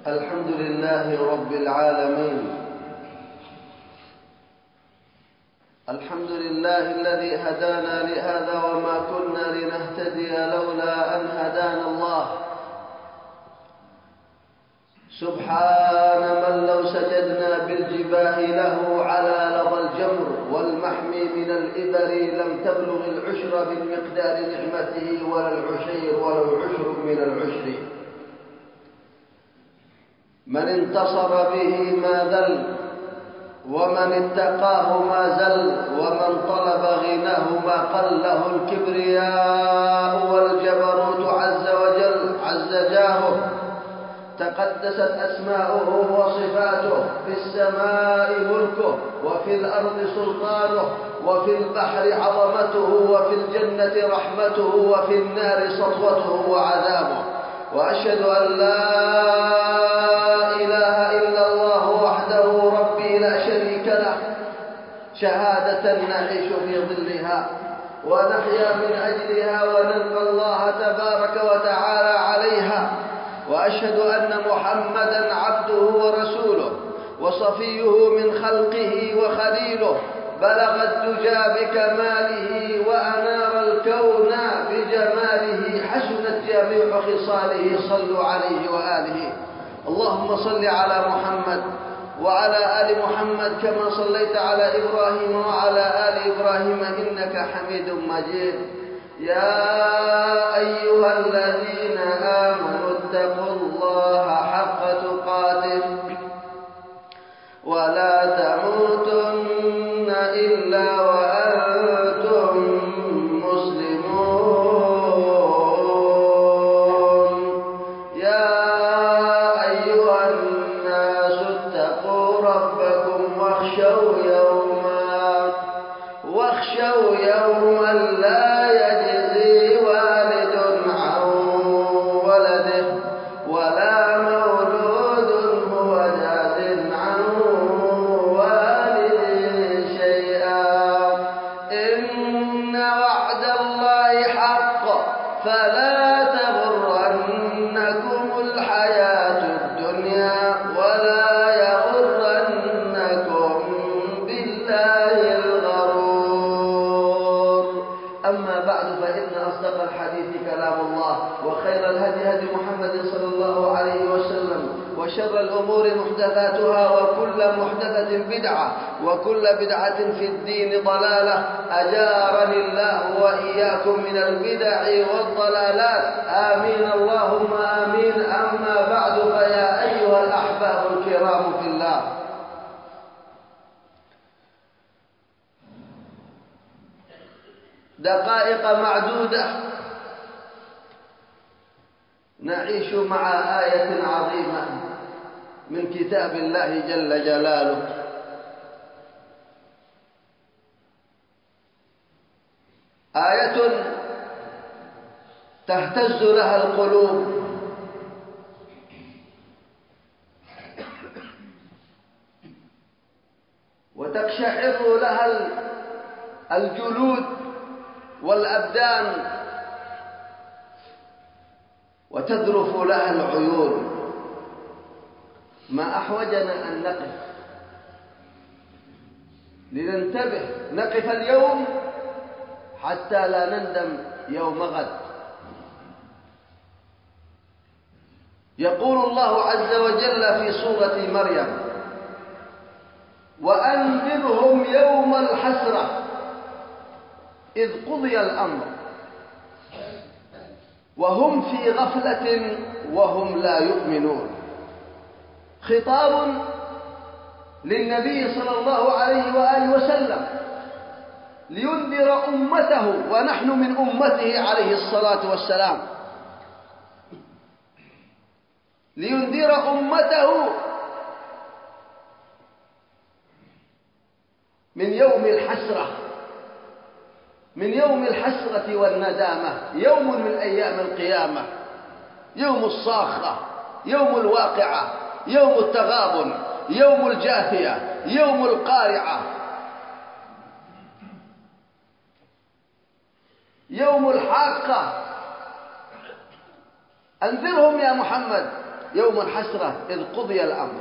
الحمد لله رب العالمين. الحمد لله الذي هدانا لهذا وما كنا لنهتدي لولا أن هدانا الله. سبحان من لو سجدنا بالجباه له على لظى الجمر والمحمي من الإبر لم تبلغ العشر من مقدار نعمته ولا العشير ولو عشر من العشر. من انتصر به ما ذل ومن اتقاه ما زل ومن طلب غناه ما قل له الكبرياء والجبروت عز وجل عز جاهه. تقدست أسماؤه وصفاته، في السماء ملكه وفي الأرض سلطانه وفي البحر عظمته وفي الجنة رحمته وفي النار سطوته وعذابه. وأشهد أن لا إله إلا الله وحده ربي لا شريك له، شهادة نعيش في ظلها ونحيا من أجلها ونلقى الله تبارك وتعالى عليها. وأشهد أن محمدًا عبده ورسوله وصفيه من خلقه وخليله، بلغ الدجى بكماله وأنار الكون بجماله، حسنت جميع خصاله، صلوا عليه وآله. اللهم صل على محمد وعلى آل محمد كما صليت على إبراهيم وعلى آل إبراهيم إنك حميد مجيد. يا أيها الذين آمنوا اتقوا الله حق تقاته ولا تموتن إلا وأنتم مسلمون. يا أيها الناس اتقوا ربكم واخشوا يوما لا يجزي والد عن ولده ولا مولود هو جاز عن والده شيئا. إن وعد الله حق فلا تغرنكم الحياة الدنيا ولا يغرنكم بالله الغرور. أما بعد، فإن أصدق الحديث كلام الله، وخير الهدي هدي محمد صلى الله عليه وسلم، وشر الأمور محدثاتها، وكل محدثة بدعة، وكل بدعة في الدين ضلالة. أجارني الله وإياكم من البدع والضلالات، آمين اللهم آمين. أما بعد، فيا أيها الأحباب الكرام في الله، دقائق معدودة نعيش مع آية عظيمة من كتاب الله جل جلاله. آية تهتز لها القلوب وتقشعر لها الجلود والأبدان وتذرف لها العيون. ما أحوجنا أن نقف لننتبه، نقف اليوم حتى لا نندم يوم غد. يقول الله عز وجل في سورة مريم: وأنذرهم يوم الحسرة إذ قضي الأمر وهم في غفلة وهم لا يؤمنون. خطاب للنبي صلى الله عليه وآله وسلم لينذر أمته، ونحن من أمته عليه الصلاة والسلام، لينذر أمته من يوم الحسرة، من يوم الحسرة والندامة، يوم من أيام القيامة، يوم الصاخة، يوم الواقعة، يوم التغابن، يوم الجاثية، يوم القارعة، يوم الحاقة. أنذرهم يا محمد يوم الحسرة إذ قضي الأمر.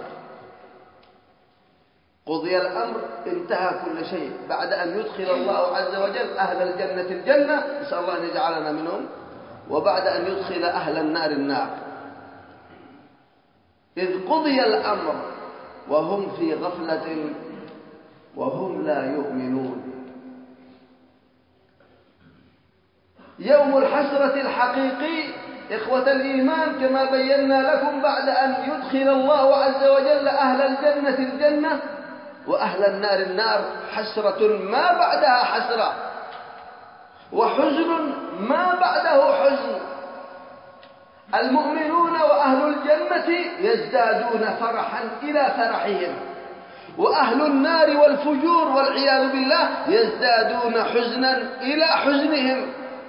قضي الأمر، انتهى كل شيء بعد أن يدخل الله عز وجل أهل الجنة الجنة، نسأل الله أن يجعلنا منهم، وبعد أن يدخل أهل النار النار. إذ قضي الأمر وهم في غفلة وهم لا يؤمنون. يوم الحسرة الحقيقي إخوة الإيمان كما بينا لكم، بعد أن يدخل الله عز وجل أهل الجنة الجنة وأهل النار النار، حسرة ما بعدها حسرة، وحزن ما بعده حزن. المؤمنون وأهل الجنة يزدادون فرحا إلى فرحهم، وأهل النار والفجور والعياذ بالله يزدادون حزنا إلى حزنهم.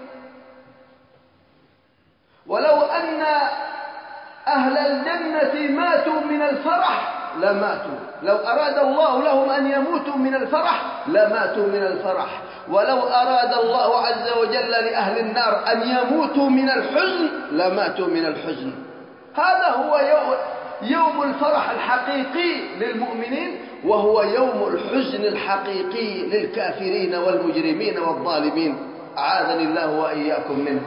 ولو أن أهل الجنة ماتوا من الفرح لماتوا، لو أراد الله لهم أن يموتوا من الفرح لماتوا من الفرح، ولو أراد الله عز وجل لأهل النار أن يموتوا من الحزن لماتوا من الحزن. هذا هو يوم الفرح الحقيقي للمؤمنين، وهو يوم الحزن الحقيقي للكافرين والمجرمين والظالمين، أعاذني الله وإياكم منهم.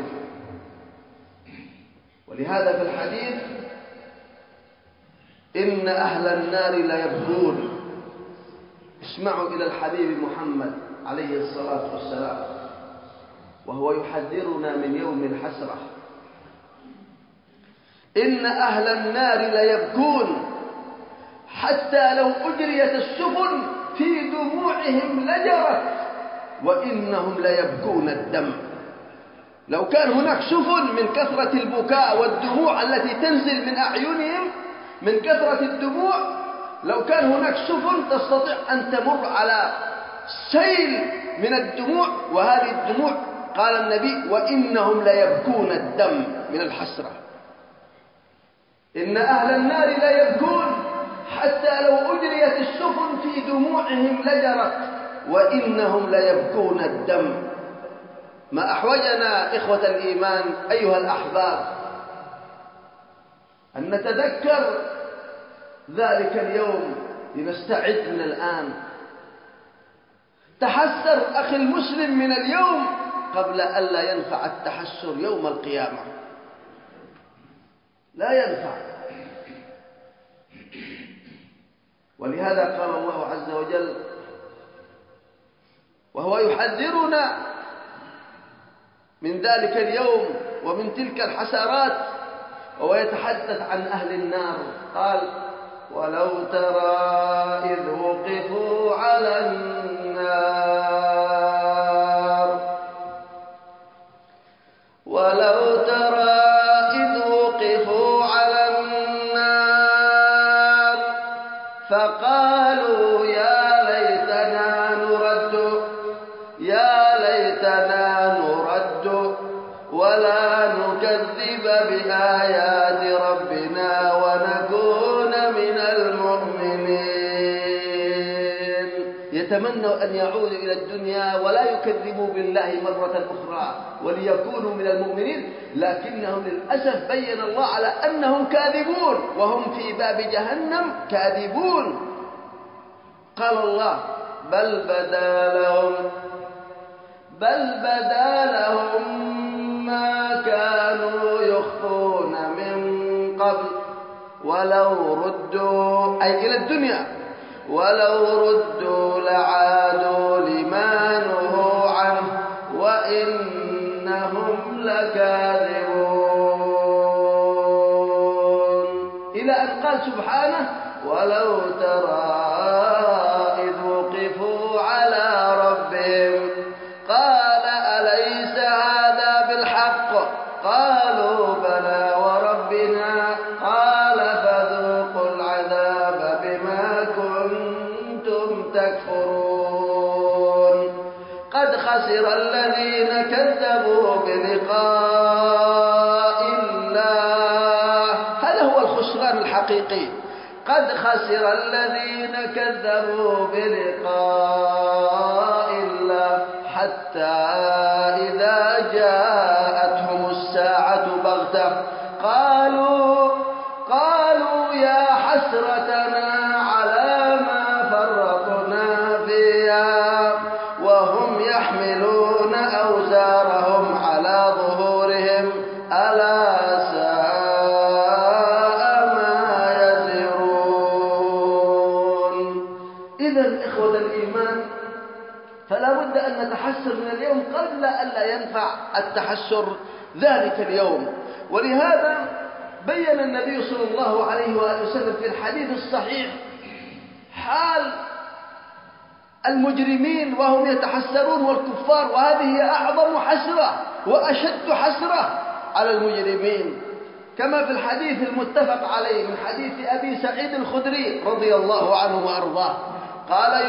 ولهذا في الحديث إن أهل النار ليبكون. اسمعوا إلى الحبيب محمد عليه الصلاة والسلام وهو يحذرنا من يوم الحسرة. إن أهل النار ليبكون حتى لو أجريت السفن في دموعهم لجرت، وإنهم ليبكون الدم. لو كان هناك سفن من كثرة البكاء والدموع التي تنزل من أعينهم من كثرة الدموع، لو كان هناك سفن تستطيع أن تمر على سيل من الدموع، وهذه الدموع قال النبي وإنهم ليبكون الدم من الحسرة. إن أهل النار ليبكون حتى لو أجريت السفن في دموعهم لجرت، وإنهم ليبكون الدم. ما أحوجنا إخوة الإيمان أيها الأحباب أن نتذكر ذلك اليوم، لنستعد من الآن. تحسر أخي المسلم من اليوم قبل ألا ينفع التحسر يوم القيامة، لا ينفع. ولهذا قال الله عز وجل وهو يحذرنا من ذلك اليوم ومن تلك الحسرات، وهو يتحدث عن أهل النار، قال ولو ترى إذ وقفوا على النار، ولو ترى إذ وقفوا على النار فقالوا يا ليتنا نرد، يا ليتنا نرد ولا نكذب بآيات ربنا ونكون من المؤمنين. يتمنوا أن يعودوا إلى الدنيا ولا يكذبوا بالله مرة أخرى وليكونوا من المؤمنين، لكنهم للأسف بين الله على أنهم كاذبون وهم في باب جهنم كاذبون. قال الله بل بدا لهم ما كانوا يخفون من قبل ولو ردوا، أي إلى الدنيا، ولو ردوا لعادوا لما نهوا عنه وإنهم لكاذبون، إلى أن قال سبحانه ولو ترى إذ وقفوا على ربهم قال أليس هذا بالحق، قالوا بلى وربنا، قال فذوقوا العذاب بما كنتم تكفرون. قد خسر الذين كذبوا بلقاء الله، هذا هو الخسران الحقيقي. قد خسر الذين كذبوا بلقاء الله حتى إذا جاءتهم الساعة بغتة قالوا حسرتنا على ما فرطنا فيها وهم يحملون أوزارهم على ظهورهم ألا ساء ما يزرون. إذن إخوة الإيمان، فلا بد أن نتحسر من اليوم قبل أن لا ينفع التحسر ذلك اليوم. ولهذا بين النبي صلى الله عليه وآله وسلم في الحديث الصحيح حال المجرمين وهم يتحسرون والكفار، وهذه هي أعظم حسرة وأشد حسرة على المجرمين، كما في الحديث المتفق عليه من حديث أبي سعيد الخدري رضي الله عنه وأرضاه قال: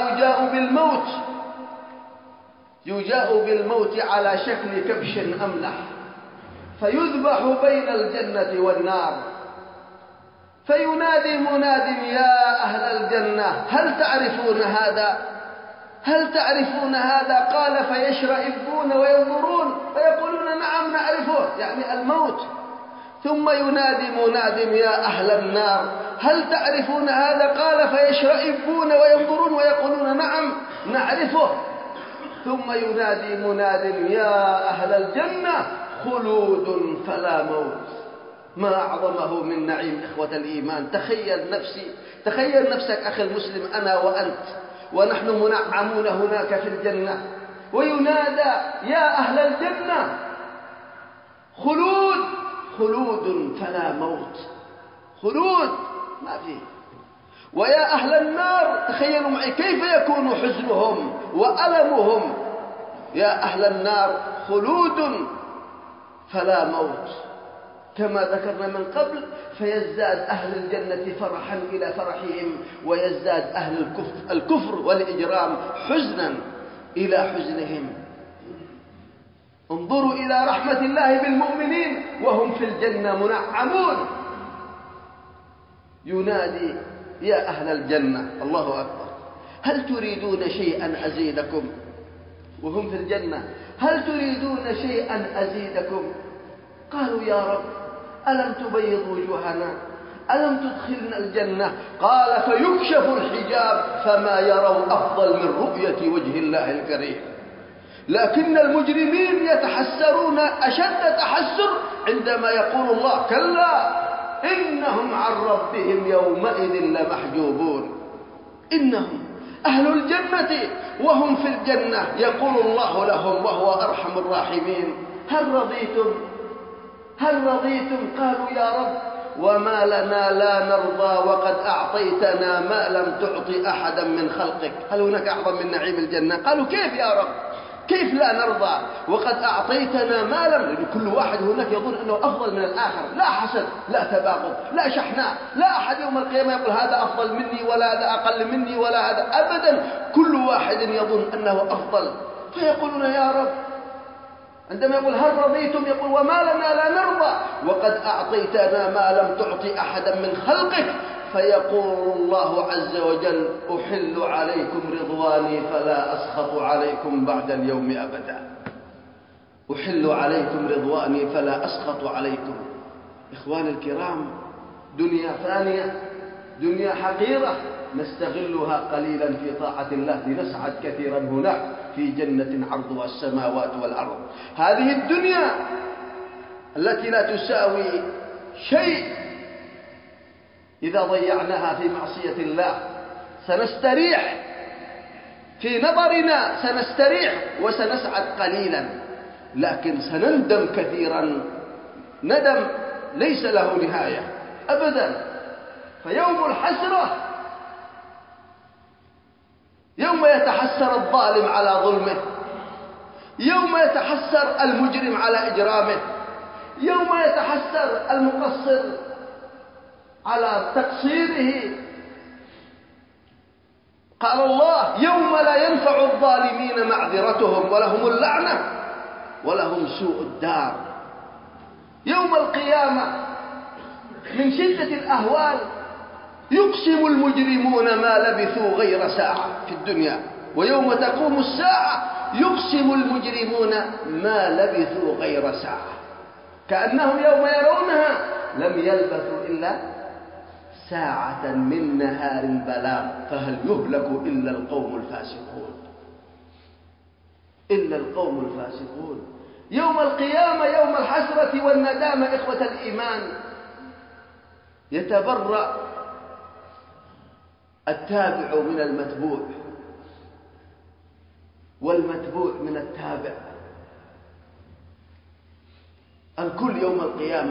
يجاء بالموت على شكل كبش أملح فيذبح بين الجنة والنار، فينادي مناد: يا أهل الجنة هل تعرفون هذا؟ قال: فيشرئبون وينظرون فيقولون: نعم نعرفه، يعني الموت. ثم ينادي مناد: يا أهل النار هل تعرفون هذا؟ قال: فيشرئبون وينظرون ويقولون: نعم نعرفه. ثم ينادي مناد: يا أهل الجنة خلود فلا موت. ما أعظمه من نعيم إخوة الإيمان. تخيل نفسك أخي المسلم، أنا وأنت ونحن منعمون هناك في الجنة، وينادى: يا أهل الجنة خلود فلا موت، خلود ما فيه. ويا أهل النار تخيلوا معي كيف يكون حزنهم وألمهم. يا أهل النار خلود فلا موت، كما ذكرنا من قبل، فيزداد أهل الجنة فرحا إلى فرحهم، ويزداد أهل الكفر والإجرام حزنا إلى حزنهم. انظروا إلى رحمة الله بالمؤمنين وهم في الجنة منعمون. ينادي: يا أهل الجنة، الله أكبر، هل تريدون شيئا أزيدكم؟ وهم في الجنة: هل تريدون شيئا أزيدكم؟ قالوا: يا رب ألم تبيض وجوهنا؟ ألم تدخلنا الجنة؟ قال: فيكشف الحجاب فما يروا أفضل من رؤية وجه الله الكريم. لكن المجرمين يتحسرون أشد تحسر عندما يقول الله: كلا إنهم عن ربهم يومئذ لمحجوبون. إنهم أهل الجنة وهم في الجنة، يقول الله لهم وهو أرحم الراحمين: هل رضيتم؟ قالوا: يا رب وما لنا لا نرضى وقد أعطيتنا ما لم تعطي أحدا من خلقك. هل هناك أعظم من نعيم الجنة؟ قالوا: كيف يا رب؟ كيف لا نرضى وقد أعطيتنا ما لم؟ لأن كل واحد هناك يظن أنه أفضل من الآخر، لا حسد، لا تباغض، لا شحناء، لا أحد يوم القيامة يقول هذا أفضل مني ولا هذا أقل مني ولا هذا، أبدا، كل واحد يظن أنه أفضل. فيقولون: يا رب، عندما يقول هل رضيتم يقول: وما لنا لا نرضى وقد أعطيتنا ما لم تعطي أحدا من خلقك. فيقول الله عز وجل: أحل عليكم رضواني فلا أسخط عليكم بعد اليوم أبدا. أحل عليكم رضواني فلا أسخط عليكم. إخواني الكرام، دنيا فانية، دنيا حقيرة، نستغلها قليلا في طاعة الله لنسعد كثيرا هناك في جنة عرضها السماوات والأرض. هذه الدنيا التي لا تساوي شيء إذا ضيعناها في معصية الله سنستريح، في نظرنا سنستريح وسنسعد قليلا، لكن سنندم كثيرا ندم ليس له نهاية أبدا. فيوم الحسرة يوم يتحسر الظالم على ظلمه، يوم يتحسر المجرم على إجرامه، يوم يتحسر المقصر على تقصيره. قال الله: يوم لا ينفع الظالمين معذرتهم ولهم اللعنة ولهم سوء الدار. يوم القيامة من شدة الأهوال يقسم المجرمون ما لبثوا غير ساعة في الدنيا، ويوم تقوم الساعة يقسم المجرمون ما لبثوا غير ساعة، كأنهم يوم يرونها لم يلبثوا إلا ساعة من نهار بلاغ فهل يهلك إلا القوم الفاسقون. إلا القوم الفاسقون. يوم القيامة يوم الحسرة والندامة إخوة الإيمان يتبرأ التابع من المتبوع والمتبوع من التابع. الكل يوم القيامة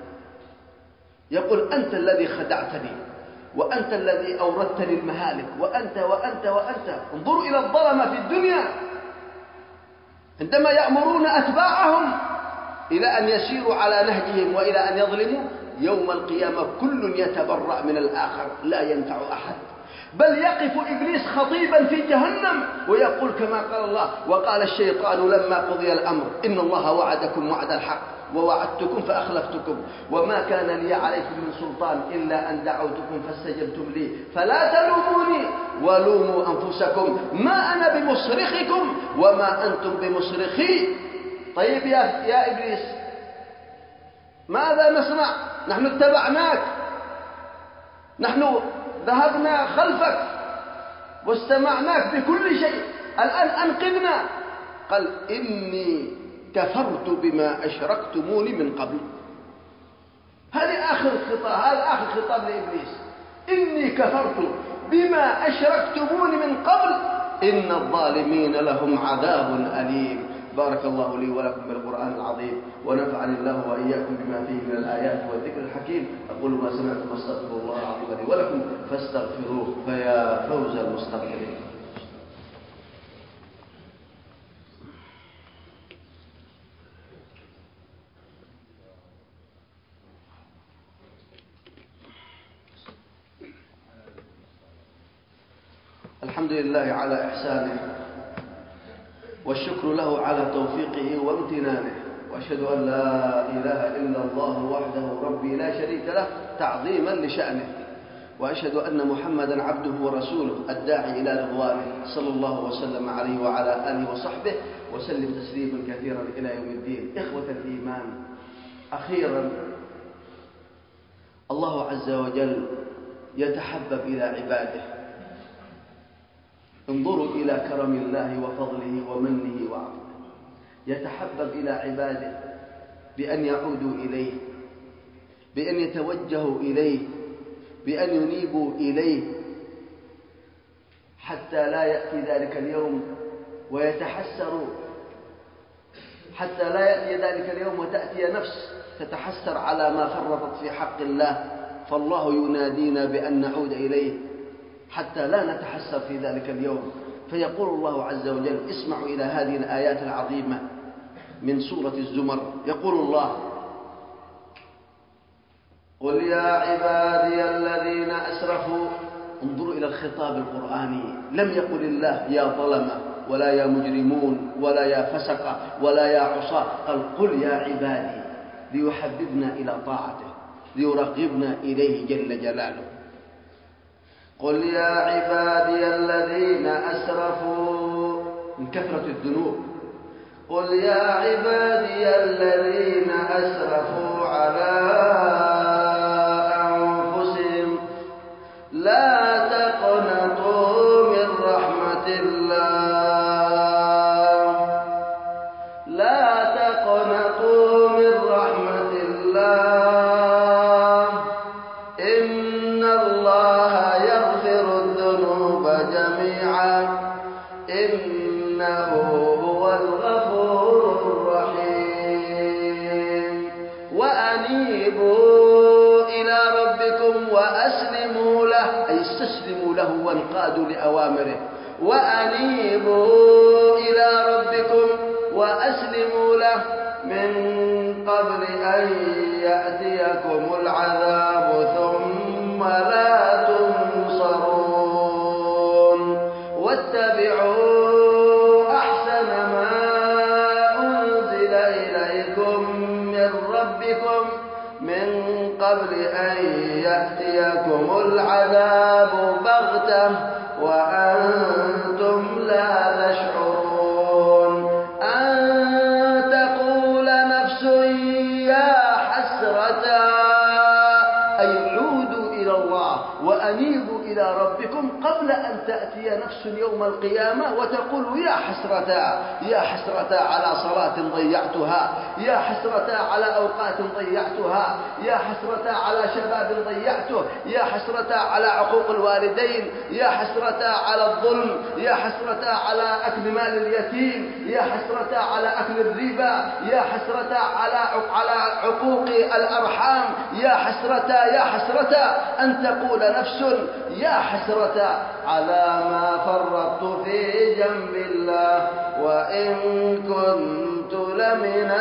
يقول أنت الذي خدعتني وأنت الذي أوردتني المهالك وأنت وأنت وأنت. انظروا إلى الظلمة في الدنيا عندما يأمرون أتباعهم إلى أن يسيروا على نهجهم وإلى أن يظلموا. يوم القيامة كل يتبرأ من الآخر لا ينفع أحد، بل يقف إبليس خطيبا في جهنم ويقول كما قال الله وقال الشيطان لما قضي الأمر إن الله وعدكم وعد الحق ووعدتكم فأخلفتكم وما كان لي عليكم من سلطان إلا أن دعوتكم فاستجبتم لي فلا تلوموني ولوموا أنفسكم ما أنا بمصرخكم وما أنتم بمصرخي. طيب يا إبليس ماذا نصنع؟ نحن اتبعناك، نحن ذهبنا خلفك واستمعناك بكل شيء، الآن أنقذنا. قال إني كفرت بما أشركتموني من قبل. هذا آخر خطاب لإبليس. إني كفرت بما أشركتموني من قبل إن الظالمين لهم عذاب أليم. بارك الله لي ولكم بالقرآن العظيم ونفعني الله وإياكم بما فيه من الآيات والذكر الحكيم. أقول ما سمعتم واستغفر الله العظيم لي ولكم فاستغفروه فيا فوز المستغفرين. الحمد لله على إحسانه والشكر له على توفيقه وامتنانه، وأشهد أن لا إله إلا الله وحده ربي لا شريك له تعظيما لشأنه، وأشهد أن محمدا عبده ورسوله الداعي إلى رضوانه صلى الله وسلم عليه وعلى آله وصحبه وسلم تسليما كثيرا إلى يوم الدين. إخوة الإيمان، أخيرا الله عز وجل يتحبب إلى عباده. انظروا إلى كرم الله وفضله ومنه وعفوه. يتحبب إلى عباده بأن يعودوا إليه، بأن يتوجهوا إليه، بأن ينيبوا إليه، حتى لا يأتي ذلك اليوم ويتحسروا، حتى لا يأتي ذلك اليوم وتأتي نفس تتحسر على ما فرطت في حق الله. فالله ينادينا بأن نعود إليه حتى لا نتحسر في ذلك اليوم. فيقول الله عز وجل: اسمعوا إلى هذه الآيات العظيمة من سورة الزمر. يقول الله: قل يا عبادي الذين أسرفوا. انظروا إلى الخطاب القرآني، لم يقل الله يا ظلمة ولا يا مجرمون ولا يا فسقة ولا يا عصاة، قال قل يا عبادي، ليحببنا إلى طاعته، ليرغبنا إليه جل جلاله. قل يا عبادي الذين أسرفوا من كثرة الذنوب. قل يا عبادي الذين أسرفوا على أنفسهم لا تقنطوا من رحمة الله، لا تقنطوا من رحمة الله، إن الله يغفر الذنوب جميعا إنه هو الغفور الرحيم. وأنيبوا إلى ربكم وأسلموا له، أي استسلموا له وانقادوا لأوامره. وأنيبوا إلى ربكم وأسلموا له من قبل أن يأتيكم العذاب ثم لا تنصرون. واتبعوا أحسن ما أنزل إليكم من ربكم من قبل أن يأتيكم العذاب بغتة وأنتم لا تشعرون. أن تقول نفس يا حسرة، أي عودوا إلى الله وأنيبوا إلى ربكم قبل أن تأتي نفس يوم القيامة وتقول يا حسرة على صلاة ضيعتها، يا حسرة على أوقات ضيعتها، يا حسرة على شباب ضيعته، يا حسرة على عقوق الوالدين، يا حسرة على الظلم، يا حسرة على أكل مال اليتيم، يا حسرة على أكل الربا، يا حسرة على عقوق الأرحام، يا حسرة أن تقول نفس يا حسرة على ما فرطت في جنب الله وإن كنت لمن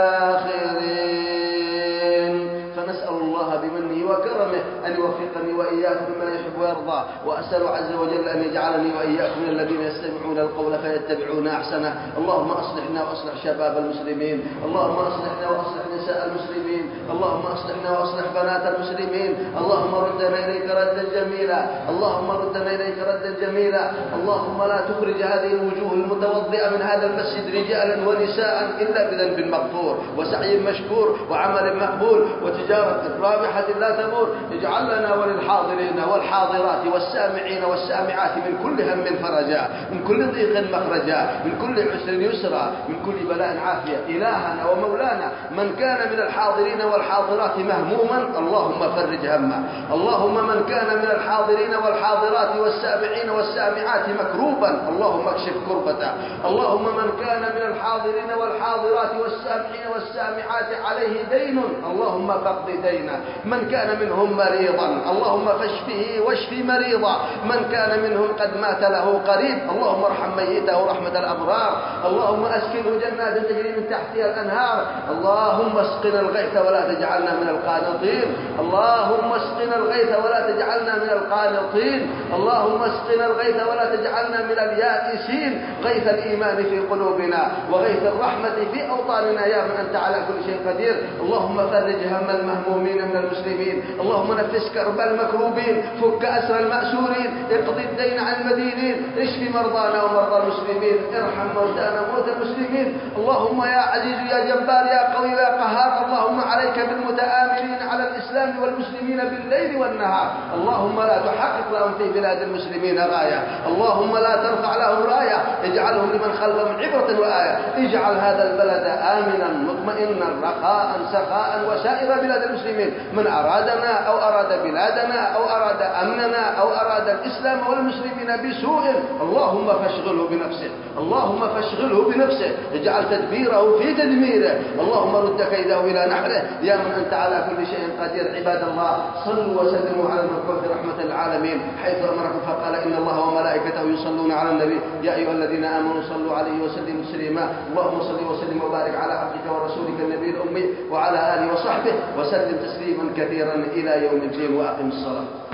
الساخرين. فنسأل الله بمنه وكرمه أن يوفقني وإياكم مما يحب ويرضى، وأسأل عز وجل أن يجعلني وإياكم من الذين يستمعون القول فيتبعون أحسنه. اللهم أصلحنا وأصلح شباب المسلمين، اللهم أصلحنا وأصلح نساء المسلمين، اللهم أصلحنا وأصلح بنات المسلمين، اللهم ردنا إليك ردا جميلا، اللهم ردنا إليك ردا جميلا. اللهم لا تخرج هذه الوجوه المتوضئة من هذا المسجد رجالا ونساء إلا بذنب مغفور وسعي مشكور وعمل مقبول وتجارة رابحة لا تبور. اجعل لنا وللحاضرين والحاضرات والسامعين والسامعات من كل هم فرجا، من كل ضيق مخرجا، من كل عسر يسرا، من كل بلاء عافية. إلهنا ومولانا من كان من الحاضرين والحاضرات مهموما اللهم فرج همه، اللهم من كان من الحاضرين والحاضرات والسامعين والسامعات مكروبا اللهم اكشف كربته، اللهم من كان من الحاضرين والحاضرات والسامعين والسامعات عليه دين اللهم فاقض دينه، من كان منهم مريضا اللهم فاشفه واشف مريضا، من كان منهم قد مات له قريب اللهم ارحم ميته رحمة الأبرار، اللهم أسكنه جنات تجري من تحتها الأنهار، اللهم اسقنا الغيث ولا تجعلنا من القانطين، اللهم اسقنا الغيث ولا تجعلنا من القانطين، اللهم اسقنا الغيث ولا تجعلنا من اليائسين، غيث الإيمان في قلوبنا وغيث الرحمة في أوطاننا يا من أنت على كل شيء قدير. اللهم فرج هم المهمومين من المسلمين، اللهم نفس كرب المكروبين، فك أسر المأسورين، اقض الدين عن المدينين، اشف مرضانا ومرضى المسلمين، ارحم موتانا وموتى المسلمين. اللهم يا عزيز يا جبار يا قوي يا قهار، اللهم عليك بالمتآمرين على الإسلام والمسلمين بالليل والنهار، اللهم لا تحقق لهم في بلاد المسلمين غاية، اللهم لا ترفع لهم راية، اجعلهم لمن خلفهم عبرة وآية، اجعل هذا البلد آمنا مطمئنا رخاء سخاء وسائر بلاد المسلمين. من أرادنا أو أراد بلادنا أو أراد أمننا أو أراد الإسلام والمسلمين بسوء اللهم فاشغله بنفسه، اللهم فاشغله بنفسه، اجعل تدبيره في تدميره، اللهم رد كيده إلى نحره يا من أنت على كل شيء قدير. عباد الله صلوا وسلموا على المبعوث رحمة العالمين حيث أمركم فقال إن الله وملائكته يصلون على النبي يا أيها الذين آمنوا صلوا عليه وسلموا تسليما. اللهم صل وسلم وبارك على عبدك ورسولك النبي الأمي وعلى آله وصحبه وسلم تسليما كثيرا إلى يوم الدين. وأقم الصلاة.